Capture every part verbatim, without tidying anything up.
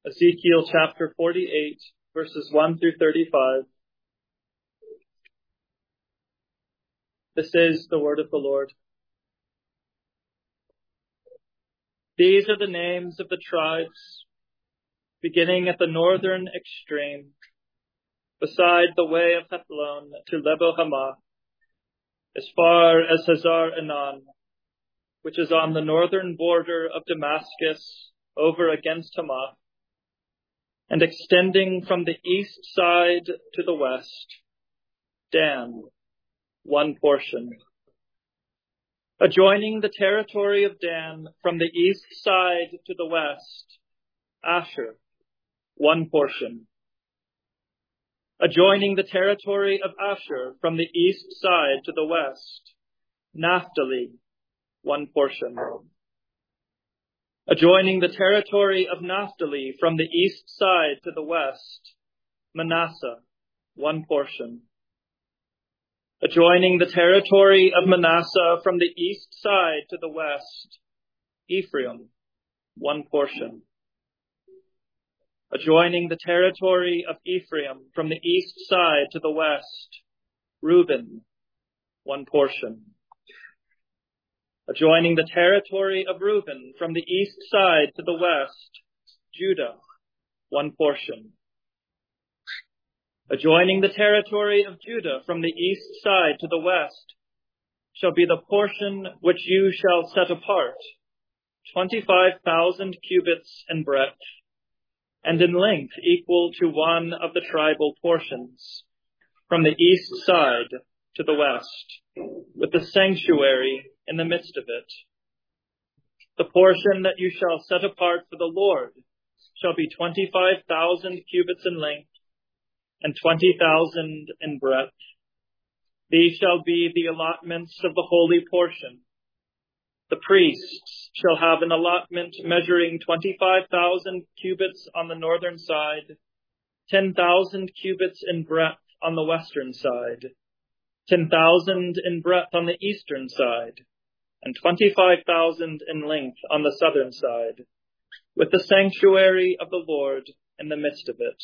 Ezekiel chapter forty-eight, verses one through thirty-five. This is the word of the Lord. These are the names of the tribes, beginning at the northern extreme, beside the way of Hethlon to Lebo Hamath, as far as Hazar Enan, which is on the northern border of Damascus, over against Hamath, and extending from the east side to the west, Dan, one portion. Adjoining the territory of Dan from the east side to the west, Asher, one portion. Adjoining the territory of Asher from the east side to the west, Naphtali, one portion. Adjoining the territory of Naphtali from the east side to the west, Manasseh, one portion. Adjoining the territory of Manasseh from the east side to the west, Ephraim, one portion. Adjoining the territory of Ephraim from the east side to the west, Reuben, one portion. Adjoining the territory of Reuben from the east side to the west, Judah, one portion. Adjoining the territory of Judah from the east side to the west shall be the portion which you shall set apart, twenty-five thousand cubits in breadth, and in length equal to one of the tribal portions, from the east side to the west, with the sanctuary in the midst of it. The portion that you shall set apart for the Lord shall be twenty-five thousand cubits in length, and twenty thousand in breadth. These shall be the allotments of the holy portion. The priests shall have an allotment measuring twenty-five thousand cubits on the northern side, ten thousand cubits in breadth on the western side, ten thousand in breadth on the eastern side, and twenty-five thousand in length on the southern side, with the sanctuary of the Lord in the midst of it.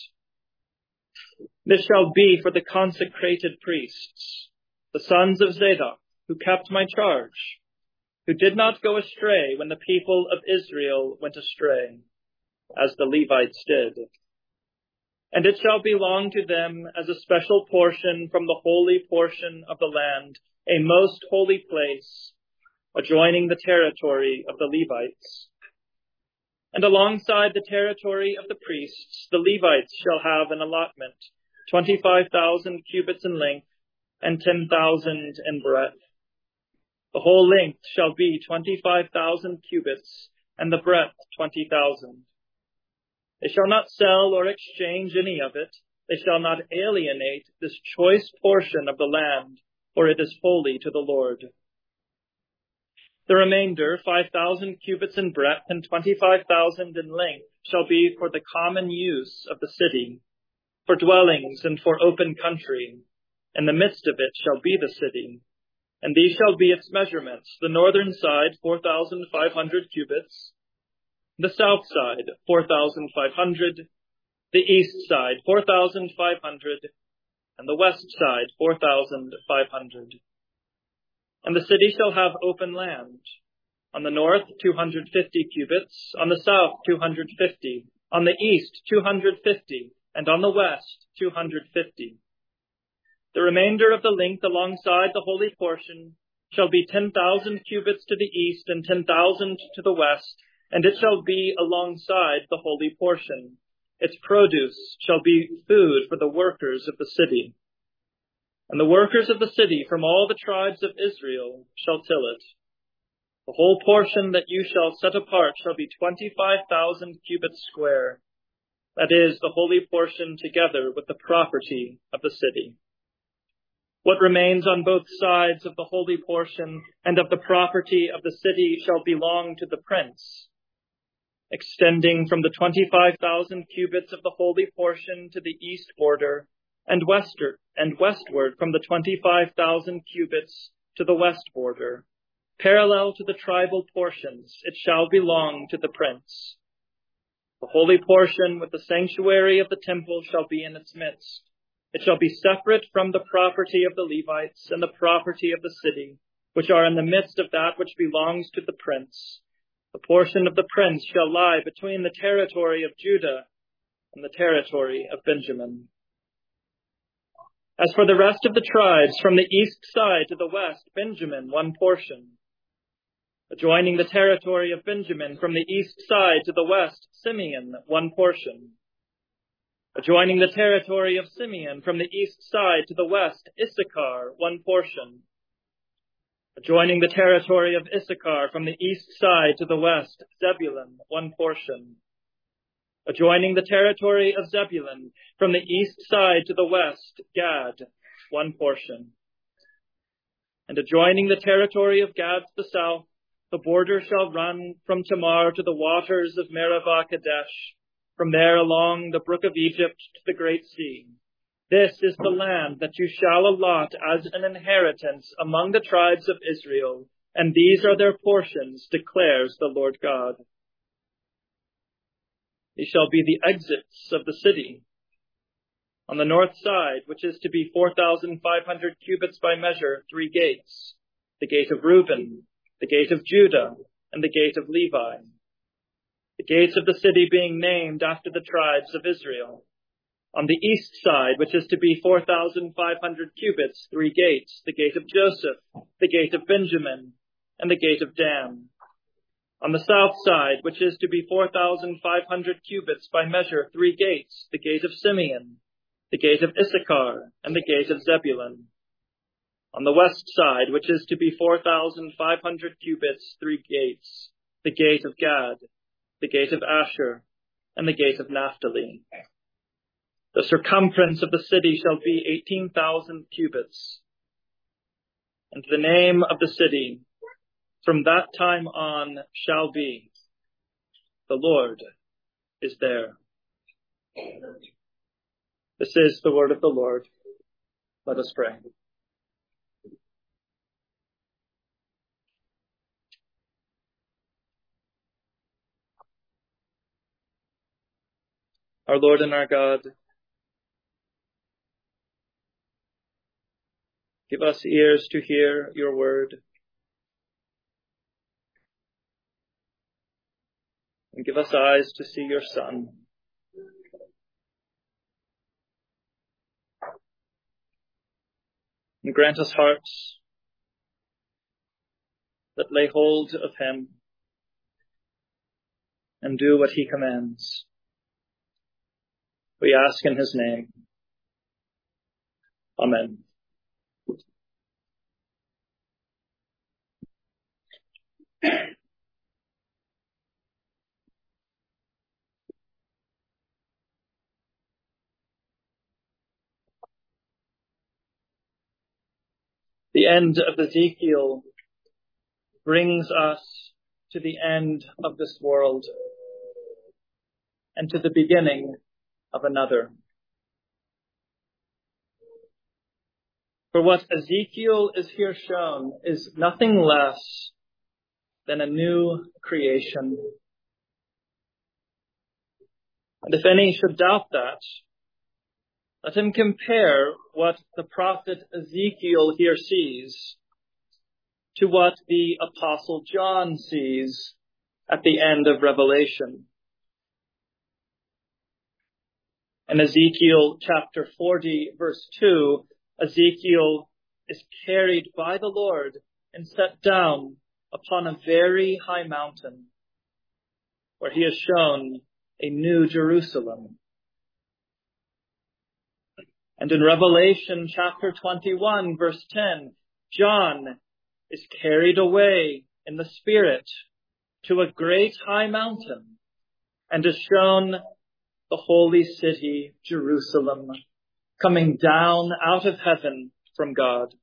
This shall be for the consecrated priests, the sons of Zadok, who kept my charge, who did not go astray when the people of Israel went astray, as the Levites did. And it shall belong to them as a special portion from the holy portion of the land, a most holy place, adjoining the territory of the Levites. And alongside the territory of the priests, the Levites shall have an allotment, twenty-five thousand cubits in length, and ten thousand in breadth. The whole length shall be twenty-five thousand cubits, and the breadth twenty thousand. They shall not sell or exchange any of it. They shall not alienate this choice portion of the land, for it is holy to the Lord. The remainder, five thousand cubits in breadth and twenty-five thousand in length, shall be for the common use of the city, for dwellings and for open country. In the midst of it shall be the city. And these shall be its measurements: the northern side, four thousand five hundred cubits; the south side, four thousand five hundred; the east side, four thousand five hundred; and the west side, four thousand five hundred. And the city shall have open land. On the north, two hundred fifty cubits; on the south, two hundred fifty; on the east, two hundred fifty; and on the west, two hundred fifty. The remainder of the length alongside the holy portion shall be ten thousand cubits to the east and ten thousand to the west, and it shall be alongside the holy portion. Its produce shall be food for the workers of the city. And the workers of the city from all the tribes of Israel shall till it. The whole portion that you shall set apart shall be twenty-five thousand cubits square. That is the holy portion together with the property of the city. What remains on both sides of the holy portion and of the property of the city shall belong to the prince. Extending from the twenty-five thousand cubits of the holy portion to the east border, and westward, and westward from the twenty-five thousand cubits to the west border, parallel to the tribal portions, it shall belong to the prince. The holy portion with the sanctuary of the temple shall be in its midst. It shall be separate from the property of the Levites and the property of the city, which are in the midst of that which belongs to the prince. The portion of the prince shall lie between the territory of Judah and the territory of Benjamin. As for the rest of the tribes, from the east side to the west, Benjamin, one portion. Adjoining the territory of Benjamin, from the east side to the west, Simeon, one portion. Adjoining the territory of Simeon, from the east side to the west, Issachar, one portion. Adjoining the territory of Issachar, from the east side to the west, Zebulun, one portion. Adjoining the territory of Zebulun, from the east side to the west, Gad, one portion. And adjoining the territory of Gad to the south, the border shall run from Tamar to the waters of Meribah Kadesh, from there along the brook of Egypt to the great sea. This is the land that you shall allot as an inheritance among the tribes of Israel, and these are their portions, declares the Lord God. These shall be the exits of the city. On the north side, which is to be four thousand five hundred cubits by measure, three gates. The gate of Reuben, the gate of Judah, and the gate of Levi. The gates of the city being named after the tribes of Israel. On the east side, which is to be four thousand five hundred cubits, three gates. The gate of Joseph, the gate of Benjamin, and the gate of Dan. On the south side, which is to be four thousand five hundred cubits by measure, three gates. The gate of Simeon, the gate of Issachar, and the gate of Zebulun. On the west side, which is to be four thousand five hundred cubits, three gates. The gate of Gad, the gate of Asher, and the gate of Naphtali. The circumference of the city shall be eighteen thousand cubits. And the name of the city from that time on shall be, the Lord is there. This is the word of the Lord. Let us pray. Our Lord and our God, give us ears to hear your word, and give us eyes to see your Son. And grant us hearts that lay hold of him and do what he commands. We ask in his name. Amen. The end of Ezekiel brings us to the end of this world and to the beginning of another. For what Ezekiel is here shown is nothing less than a new creation. And if any should doubt that, let him compare what the prophet Ezekiel here sees to what the Apostle John sees at the end of Revelation. In Ezekiel chapter forty, verse two, Ezekiel is carried by the Lord and set down upon a very high mountain, where he is shown a new Jerusalem. And in Revelation chapter twenty-one, verse ten, John is carried away in the Spirit to a great high mountain and is shown the holy city, Jerusalem, coming down out of heaven from God.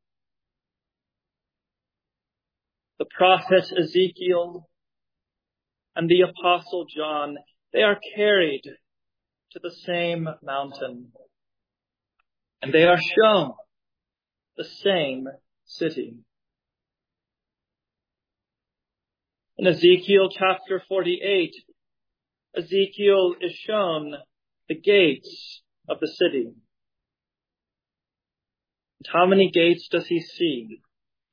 The prophet Ezekiel and the apostle John, they are carried to the same mountain, and they are shown the same city. In Ezekiel chapter forty-eight, Ezekiel is shown the gates of the city. And how many gates does he see?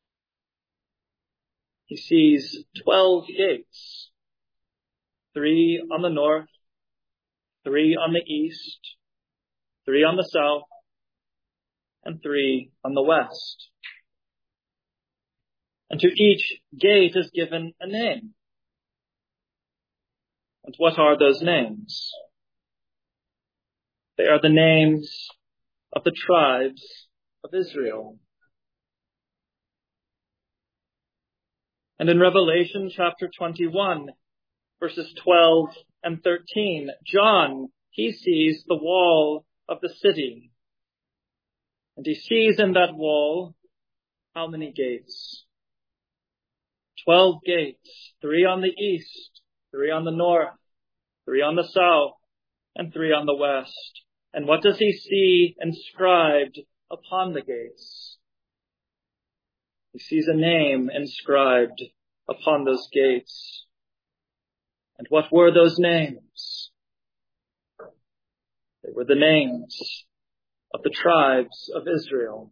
He sees twelve gates. Three on the north, three on the east, three on the south, and three on the west. And to each gate is given a name. And what are those names? They are the names of the tribes of Israel. And in Revelation chapter twenty-one, verses twelve and thirteen, John, he sees the wall of the city. And he sees in that wall how many gates? Twelve gates, three on the east, three on the north, three on the south, and three on the west. And what does he see inscribed upon the gates? He sees a name inscribed upon those gates. And what were those names? They were the names of the tribes of Israel.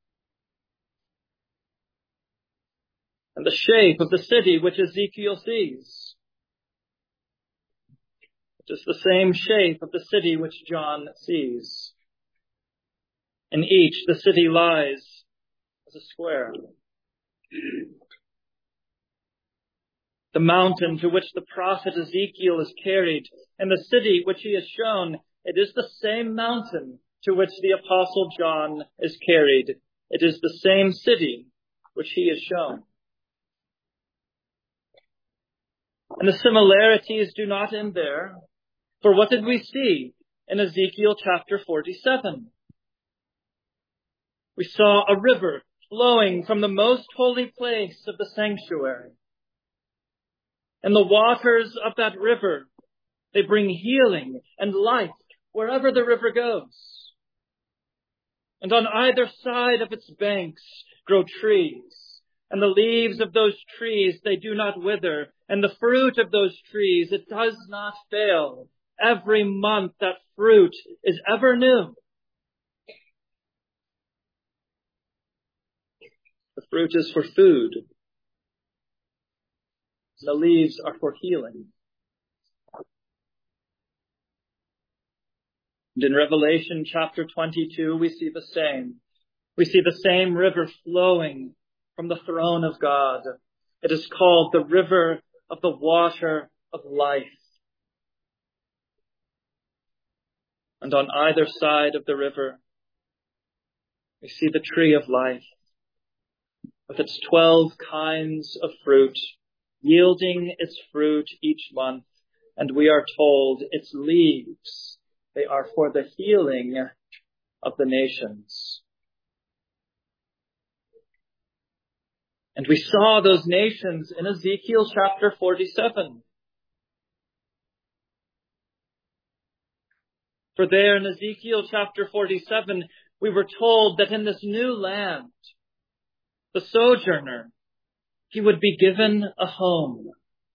And the shape of the city which Ezekiel sees, it is the same shape of the city which John sees. In each, the city lies as a square. The mountain to which the prophet Ezekiel is carried, and the city which he is shown, it is the same mountain to which the apostle John is carried. It is the same city which he is shown. And the similarities do not end there. For what did we see in Ezekiel chapter forty-seven? We saw a river flowing from the most holy place of the sanctuary. And the waters of that river, they bring healing and life wherever the river goes. And on either side of its banks grow trees. And the leaves of those trees, they do not wither. And the fruit of those trees, it does not fail. Every month that fruit is ever new. The fruit is for food. The leaves are for healing. And in Revelation chapter twenty-two, we see the same. We see the same river flowing from the throne of God. It is called the river of the water of life. And on either side of the river, we see the tree of life with its twelve kinds of fruit, yielding its fruit each month. And we are told its leaves, they are for the healing of the nations. And we saw those nations in Ezekiel chapter forty-seven. For there in Ezekiel chapter forty-seven, we were told that in this new land, the sojourner, he would be given a home.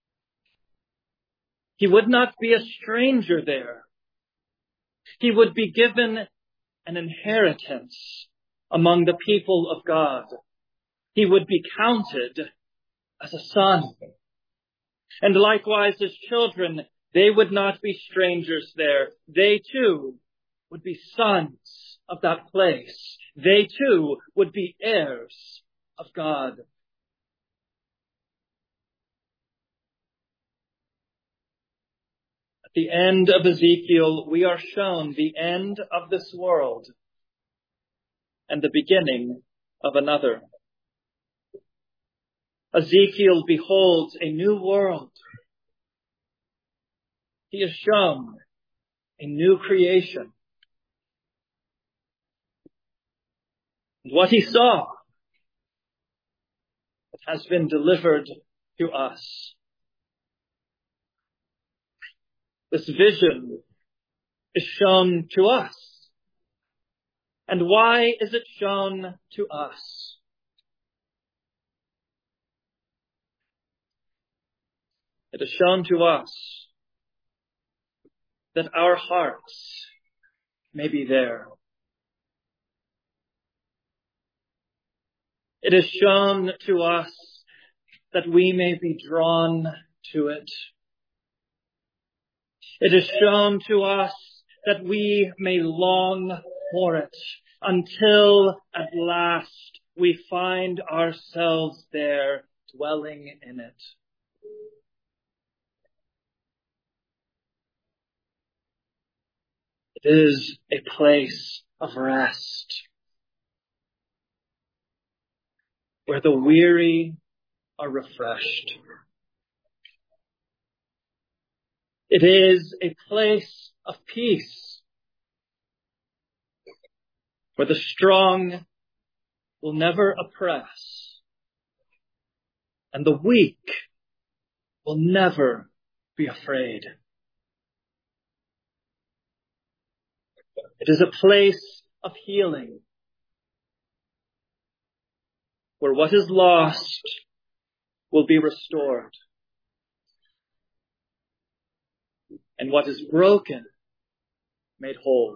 He would not be a stranger there. He would be given an inheritance among the people of God. He would be counted as a son. And likewise, his children, they would not be strangers there. They too would be sons of that place. They too would be heirs of God. At the end of Ezekiel, we are shown the end of this world and the beginning of another. Ezekiel beholds a new world. He is shown a new creation. And what he saw has been delivered to us. This vision is shown to us. And why is it shown to us? It is shown to us that our hearts may be there. It is shown to us that we may be drawn to it. It is shown to us that we may long for it until at last we find ourselves there dwelling in it. It is a place of rest where the weary are refreshed. It is a place of peace where the strong will never oppress and the weak will never be afraid. It is a place of healing where what is lost will be restored and what is broken made whole.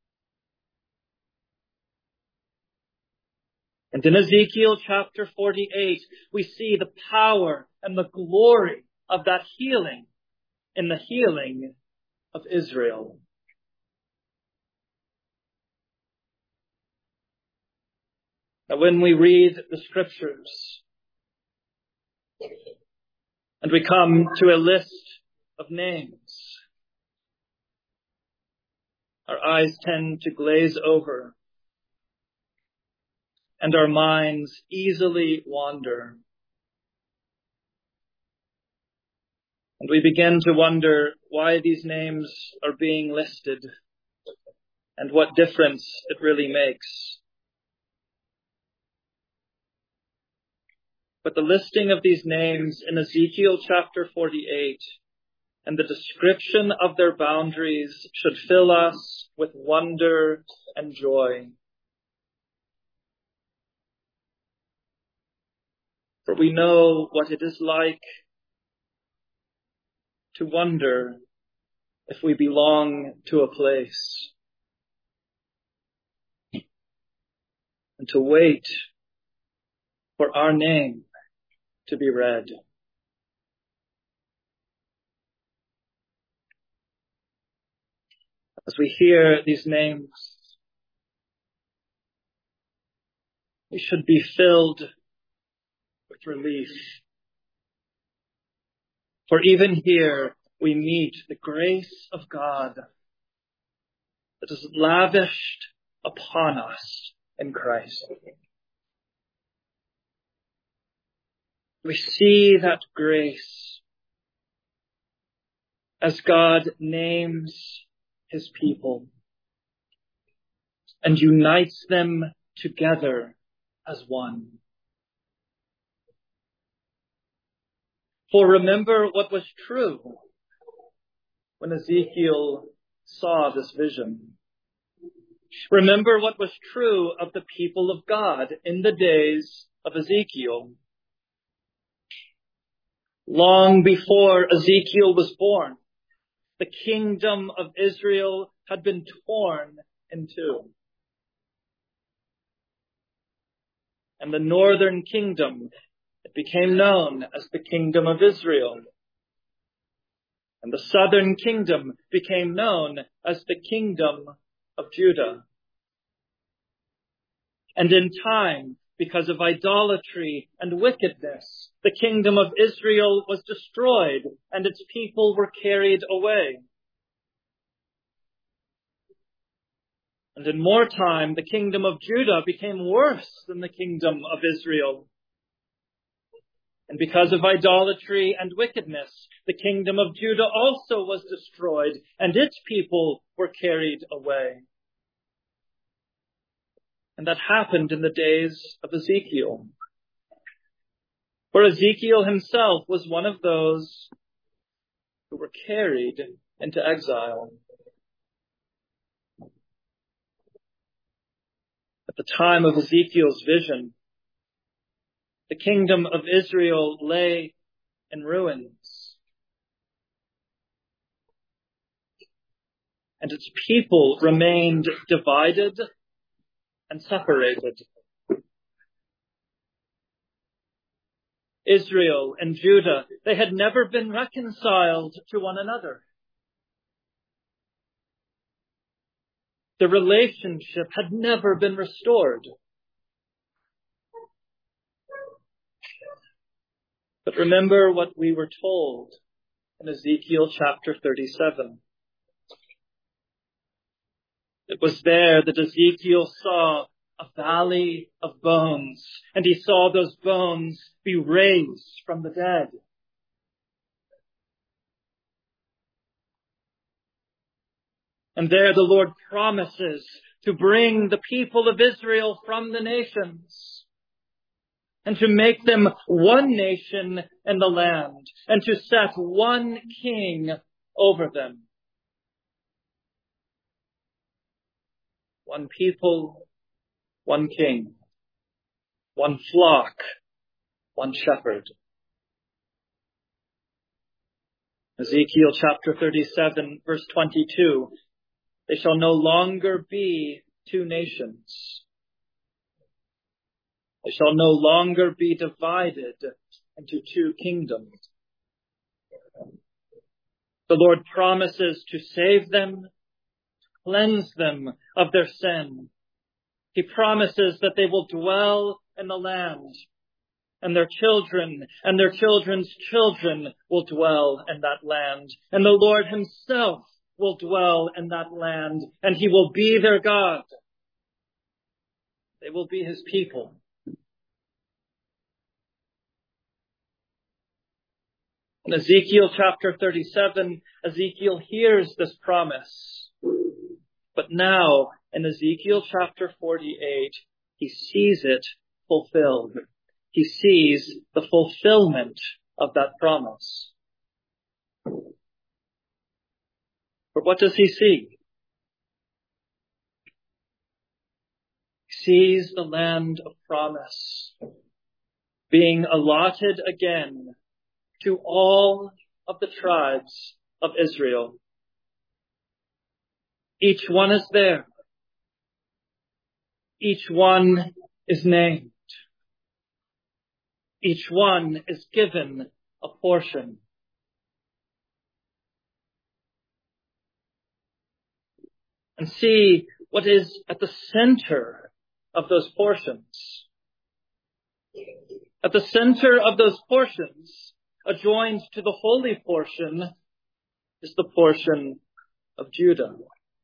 And in Ezekiel chapter forty-eight, we see the power and the glory of that healing in the healing of Israel. Now, when we read the scriptures and we come to a list of names, our eyes tend to glaze over and our minds easily wander. And we begin to wonder why these names are being listed and what difference it really makes. But the listing of these names in Ezekiel chapter forty-eight and the description of their boundaries should fill us with wonder and joy. For we know what it is like to wonder if we belong to a place and to wait for our name to be read. As we hear these names, we should be filled with relief. For even here we meet the grace of God that is lavished upon us in Christ. We see that grace as God names his people and unites them together as one. For remember what was true when Ezekiel saw this vision. Remember what was true of the people of God in the days of Ezekiel. Long before Ezekiel was born, the kingdom of Israel had been torn in two. And the northern kingdom, it became known as the kingdom of Israel. And the southern kingdom became known as the kingdom of Judah. And in time, because of idolatry and wickedness, the kingdom of Israel was destroyed and its people were carried away. And in more time, the kingdom of Judah became worse than the kingdom of Israel. And because of idolatry and wickedness, the kingdom of Judah also was destroyed and its people were carried away. And that happened in the days of Ezekiel. For Ezekiel himself was one of those who were carried into exile. At the time of Ezekiel's vision, the kingdom of Israel lay in ruins. and its people remained divided and separated. Israel and Judah, they had never been reconciled to one another. The relationship had never been restored. But remember what we were told in Ezekiel chapter thirty-seven. It was there that Ezekiel saw a valley of bones, and he saw those bones be raised from the dead. And there the Lord promises to bring the people of Israel from the nations and to make them one nation in the land and to set one king over them. One people, one king, one flock, one shepherd. Ezekiel chapter thirty-seven, verse twenty-two. They shall no longer be two nations. They shall no longer be divided into two kingdoms. The Lord promises to save them, cleanse them of their sin. He promises that they will dwell in the land, and their children and their children's children will dwell in that land. And the Lord himself will dwell in that land, and he will be their God. They will be his people. In Ezekiel chapter thirty-seven, Ezekiel hears this promise. But now, in Ezekiel chapter forty-eight, he sees it fulfilled. He sees the fulfillment of that promise. But what does he see? He sees the land of promise being allotted again to all of the tribes of Israel. Each one is there. Each one is named. Each one is given a portion. And see what is at the center of those portions. At the center of those portions, adjoined to the holy portion, is the portion of Judah.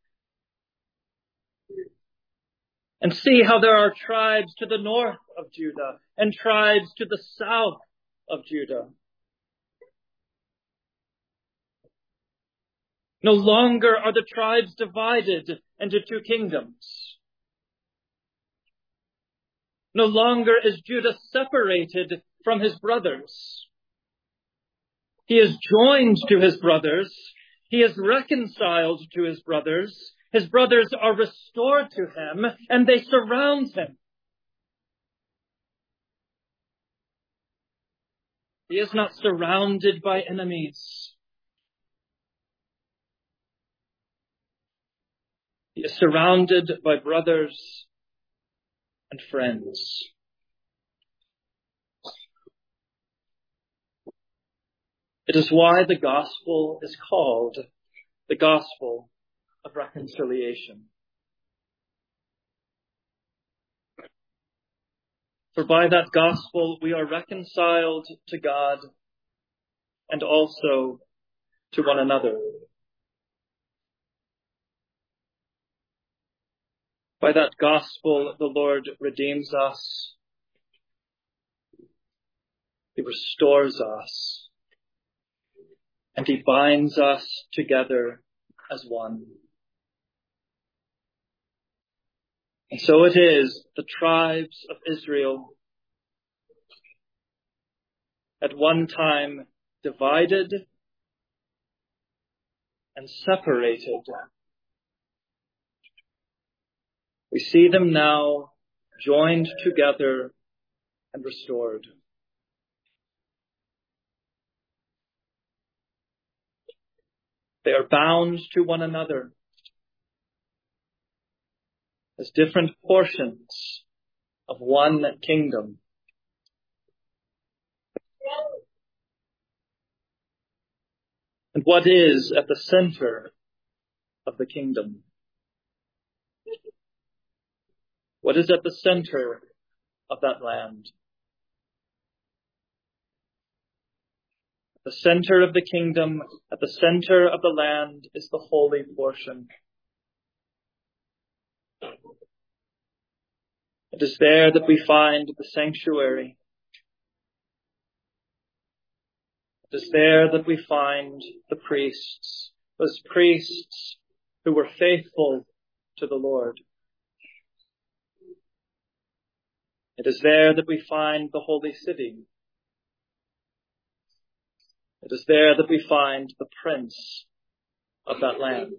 And see how there are tribes to the north of Judah and tribes to the south of Judah. No longer are the tribes divided into two kingdoms. No longer is Judah separated from his brothers. He is joined to his brothers. He is reconciled to his brothers. His brothers are restored to him, and they surround him. He is not surrounded by enemies. He is surrounded by brothers and friends. It is why the gospel is called the gospel of reconciliation. For by that gospel we are reconciled to God and also to one another. By that gospel the Lord redeems us. He restores us. And he binds us together as one. And so it is, the tribes of Israel, at one time divided and separated. We see them now joined together and restored. They are bound to one another as different portions of one kingdom. And what is at the center of the kingdom? What is at the center of that land? At the center of the kingdom, at the center of the land, is the holy portion. It is there that we find the sanctuary. It is there that we find the priests, those priests who were faithful to the Lord. It is there that we find the holy city. It is there that we find the prince of that land.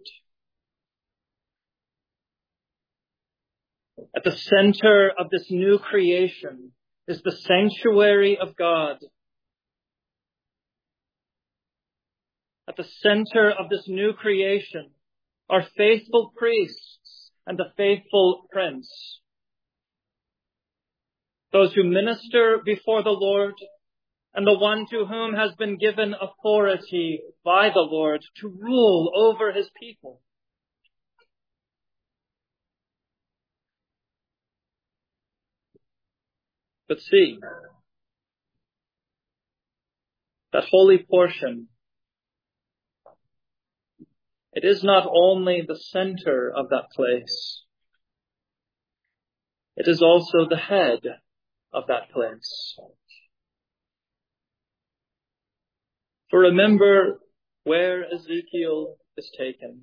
At the center of this new creation is the sanctuary of God. At the center of this new creation are faithful priests and the faithful prince. Those who minister before the Lord and the one to whom has been given authority by the Lord to rule over his people. But see, that holy portion, it is not only the center of that place, it is also the head of that place. For remember where Ezekiel is taken.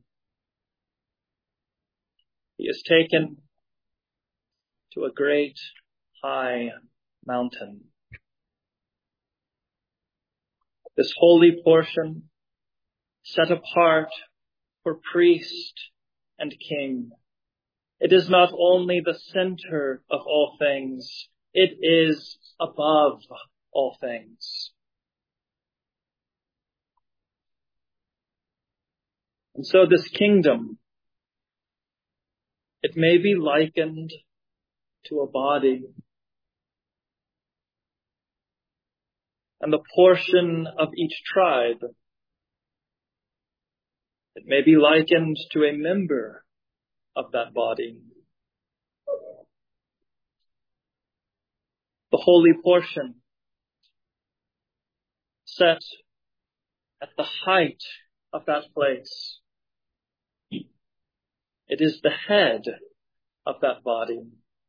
He is taken to a great high mountain. This holy portion, set apart for priest and king, it is not only the center of all things, it is above all things. And so this kingdom, it may be likened to a body. And the portion of each tribe, it may be likened to a member of that body. The holy portion, set at the height of that place, it is the head of that body.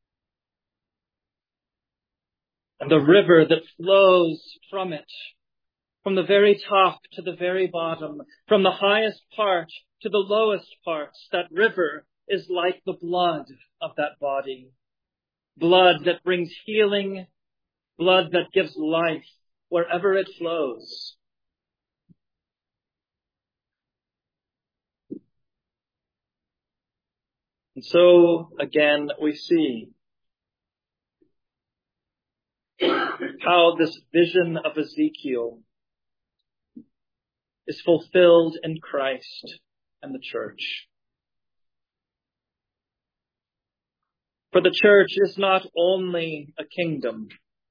And the river that flows from it, from the very top to the very bottom, from the highest part to the lowest parts, that river is like the blood of that body. Blood that brings healing, blood that gives life wherever it flows. And so, again, we see how this vision of Ezekiel is fulfilled in Christ and the church. For the church is not only a kingdom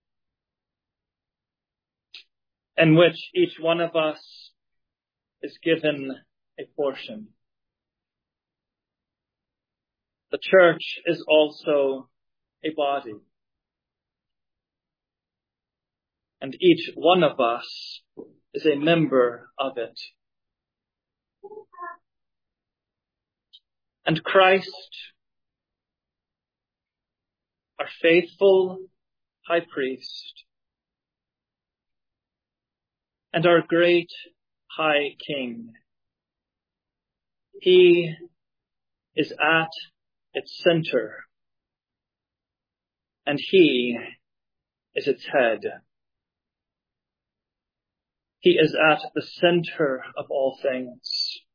in which each one of us is given a portion. The church is also a body. And each one of us is a member of it. And Christ, our faithful high priest, and our great high king, he is at its center, and he is its head. He is at the center of all things,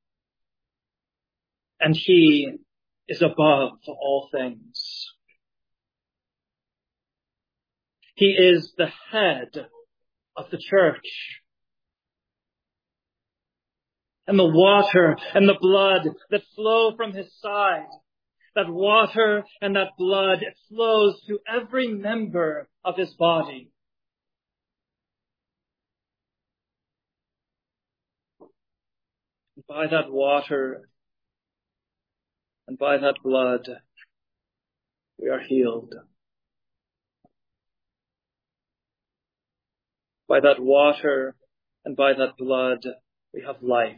and he is above all things. He is the head of the church. And the water and the blood that flow from his side, that water and that blood, it flows to every member of his body. By that water and by that blood, we are healed. By that water and by that blood, we have life.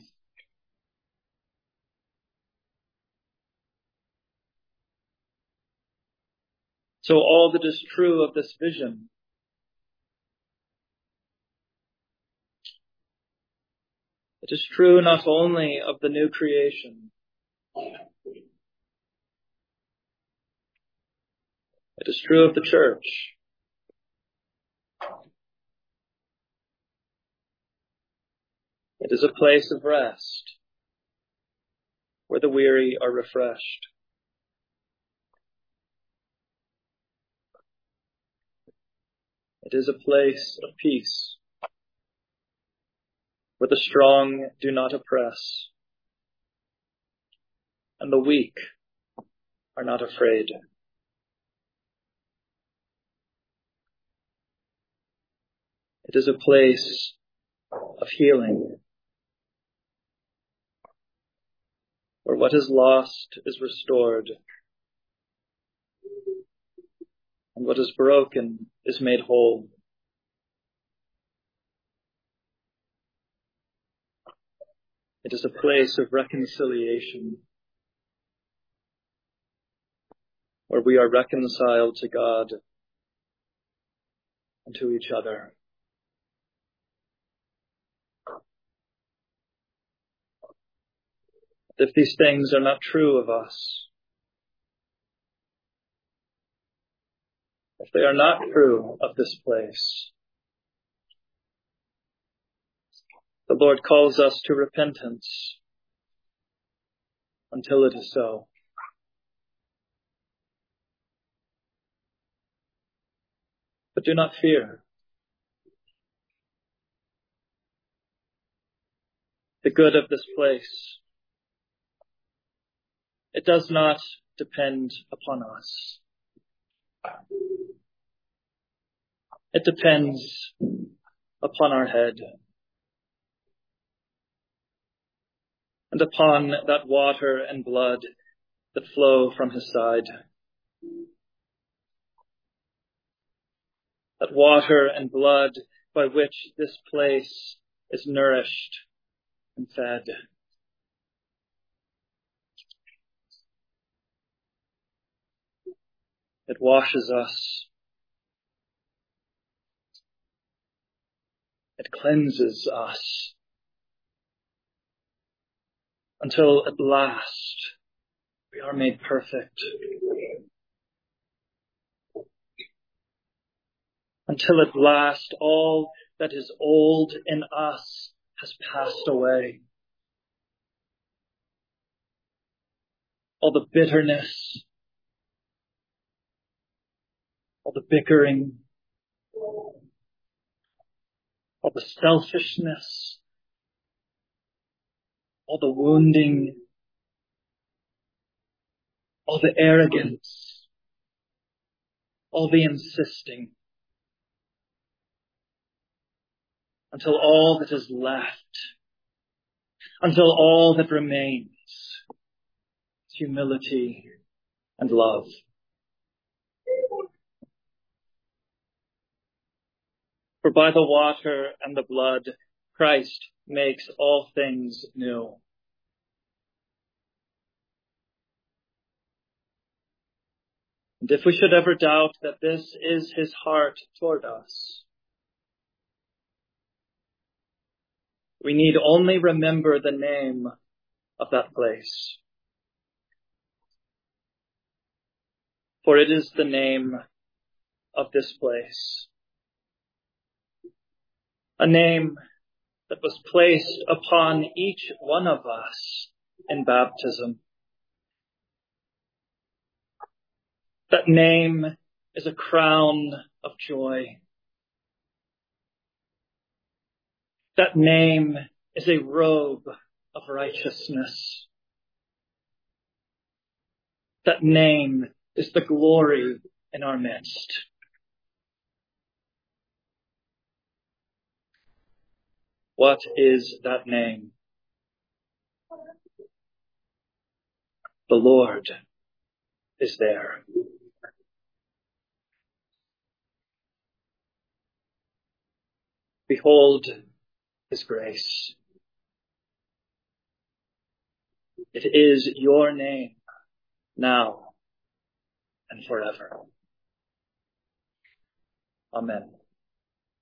So all that is true of this vision it is true not only of the new creation, it is true of the church. It is a place of rest where the weary are refreshed. It is a place of peace where the strong do not oppress and the weak are not afraid. It is a place of healing where what is lost is restored and what is broken is made whole. It is a place of reconciliation where we are reconciled to God and to each other. If these things are not true of us, if they are not true of this place, the Lord calls us to repentance until it is so. But do not fear. The good of this place, it does not depend upon us. It depends upon our head and upon that water and blood that flow from his side. That water and blood by which this place is nourished and fed. It washes us. It cleanses us until at last we are made perfect. Until at last all that is old in us has passed away. All the bitterness, all the bickering, all the selfishness, all the wounding, all the arrogance, all the insisting, until all that is left, until all that remains is humility and love. For by the water and the blood, Christ makes all things new. And if we should ever doubt that this is his heart toward us, we need only remember the name of that place. For it is the name of this place. A name that was placed upon each one of us in baptism. That name is a crown of joy. That name is a robe of righteousness. That name is the glory in our midst. What is that name? The Lord is there. Behold his grace. It is your name now and forever. Amen.